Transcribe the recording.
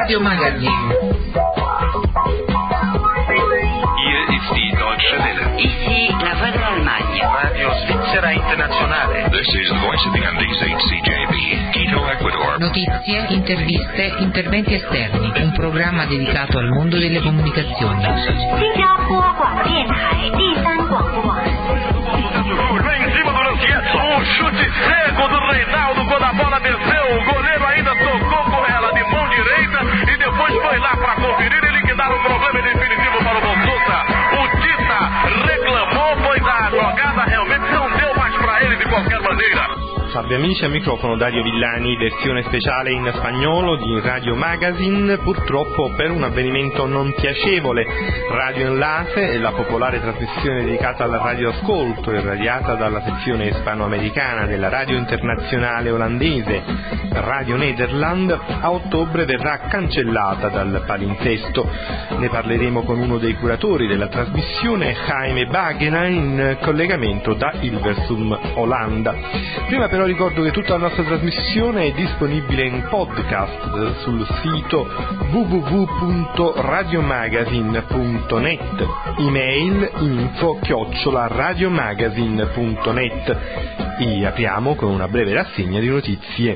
Radio Magazine. Hier ist die Deutsche Welle. Ici la voix de l'Allemagne. Radio Svizzera Internazionale. This is the voice of the Andes CJB, Quito, Ecuador. Notizie, interviste, interventi esterni. Un programma dedicato al mondo delle comunicazioni. 新加坡广播电台第3广播网。 Em cima do Lancier, chute cego do Reinaldo quando a bola desceu. O goleiro ainda tocou com ela de mão direita e depois foi lá para conferir e liquidar o problema definitivo para o Bonsuta. O Tita reclamou, pois a jogada realmente não deu mais para ele de qualquer maneira. Salve amici, al microfono Dario Villani, versione speciale in spagnolo di Radio Magazine. Purtroppo per un avvenimento non piacevole, Radio Enlace, la popolare trasmissione dedicata al radioascolto irradiata dalla sezione ispanoamericana della radio internazionale olandese Radio Nederland, a ottobre verrà cancellata dal palinsesto. Ne parleremo con uno dei curatori della trasmissione, Jaime Bagena, in collegamento da Hilversum, Olanda. Prima però ricordo che tutta la nostra trasmissione è disponibile in podcast sul sito www.radiomagazine.net, email info@radiomagazine.net. E apriamo con una breve rassegna di notizie.